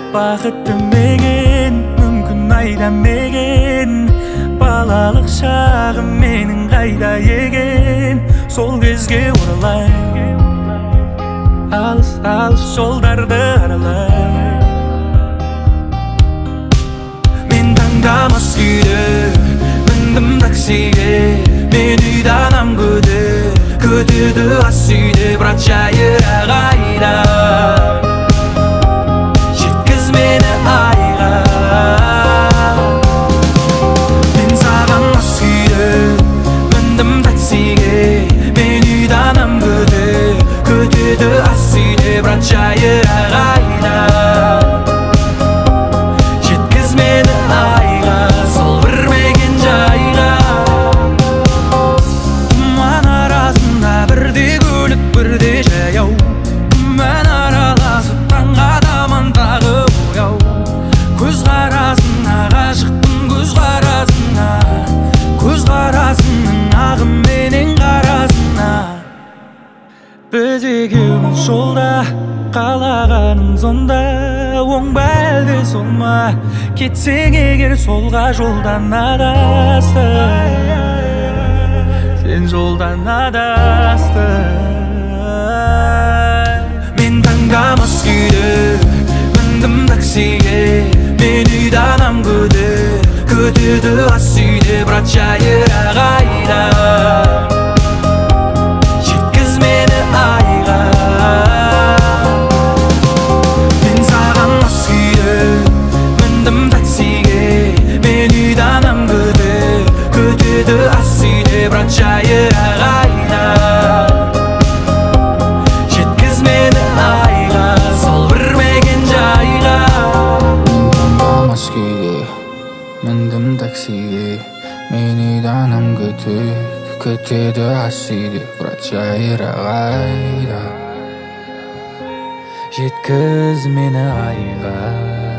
бақытты менен мүмкін айдамеген балалық шағым менің қайда екен сол кезге оралай алыс алыс жолдарды аралай мен таңдамас күйде міндім таксиге мен үйде анам күтеді ас үйде брат жайырақ айда жеткіз мені айға мен саған мас күйде міндім таксиге мен үйде анам күтеді ас үйде брат жайырақ айда жеткіз мені айға сол бір мекен жайға тұман арасында бірде көлік бірде жаяу мен араласып таңға таман тағы бояу көз қарасына ғашықпын көз қарасының ағыменен қарасына біз екеуміз жолда қалағаның сонда оң ба әлде сол ма кетсең егер солға жолдан адастың сен жолдан адастың мен таңдамас күйде міндім таксиге мен үйде анам күтеді ас үйде брат жайырақ айда жеткіз мені айға мен саған мас күйде міндім таксиге мен үйде анам күтеді ас үйде брат жайырақ айда жеткіз мені айға сол бір мекен жайға мас күйде міндім таксиге мен үйде анам күтеді ас үйде брат жайырақ айда жеткіз мені айға